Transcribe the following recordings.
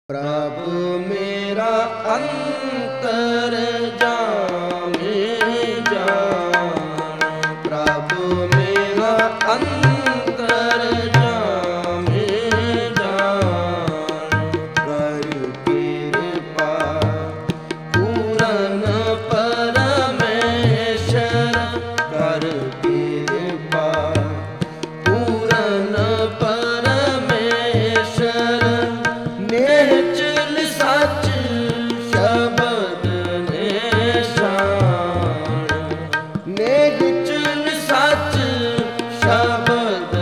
प्रभु मेरा अंतर जाने जान, प्रभु मेरा अंतर जाने जान, कर कृपा पूरन परमेश्वर, कर कृपा पूरन परमेश्वर, निश्चल सच शब्द निशान, निश्चल सच शब्द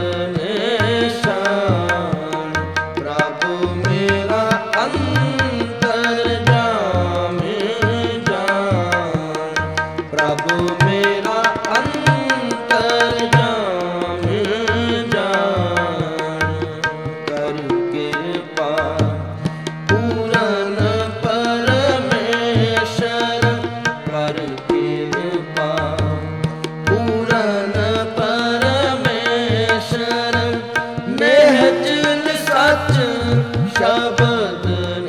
निशान, प्रभु मेरा अंतर जाने जान, प्रभु मेरा अंतर जाने जान, कर कृपा पूरन परमेश्वर, कर कृपा पूरन परमेश्वर, निश्चल सच शब्द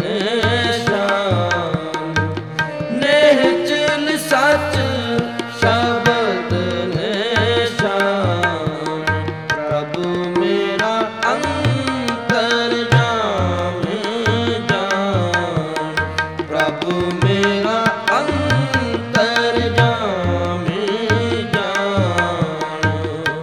निशान, निश्चल सच शब्द निशान, प्रभु मेरा अंतर जाने जान, प्रभु मेरा अंतर जाने जान।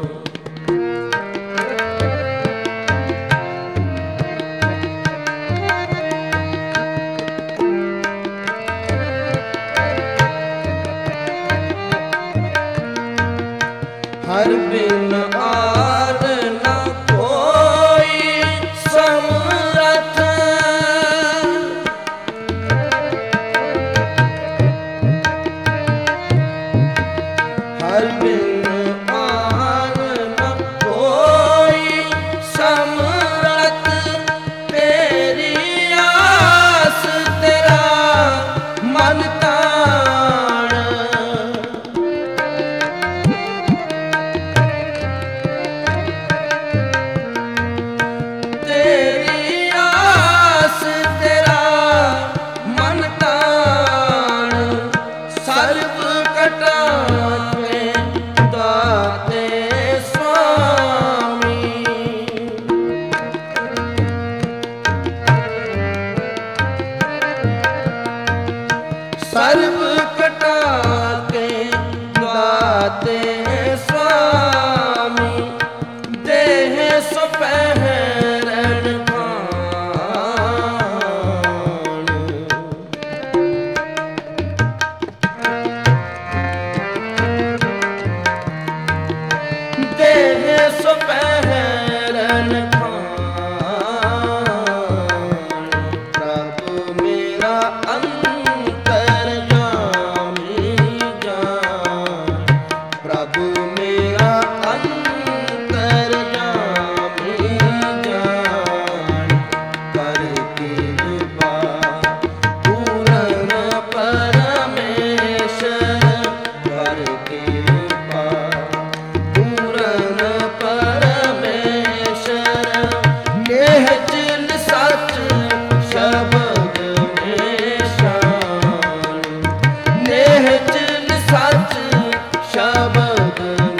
हर बिन आद न कोई समरथ, हर बिन आद न कोई समरथ, तेरी आस तेरा मन ताण, तेरी आस तेरा मन ताण, सर्व कटा के दाते स्वामी, सर्व कटा के दाते स्वामी, देह सुपहरन खान, देह सुपहरन खान, प्रभु मेरा अंतर जाने जान, प्रभु मेरा अंतर जाने जान, कर कृपा पूरन परमेश्वर, कर कृपा पूरन परमेश्वर, निश्चल सच शब्द निशान, निश्चल सच शब्द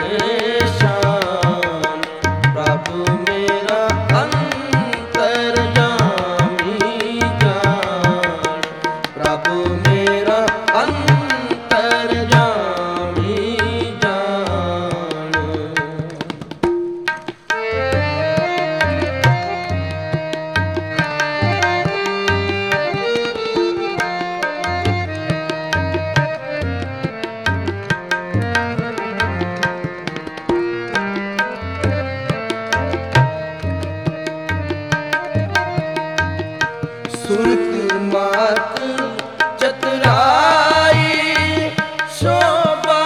निशान, प्रभु मेरा अंतर जाने जान, प्रभु मेरा अंतर जाने जान। सुरत मात चतुराई शोभा,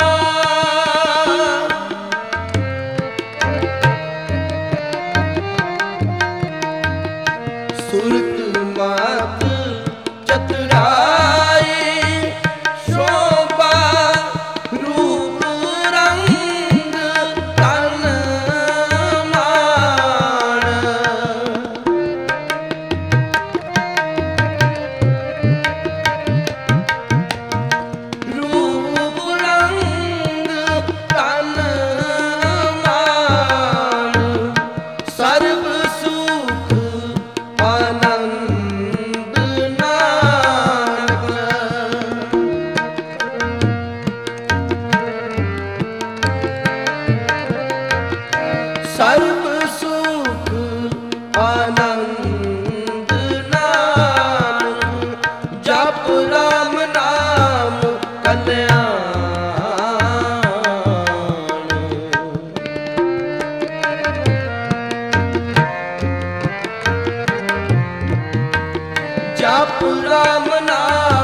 सुरत मात चतुराई शोभा, रूप रंग तन मान, ਜਪ ਰਾਮ ਨਾਮ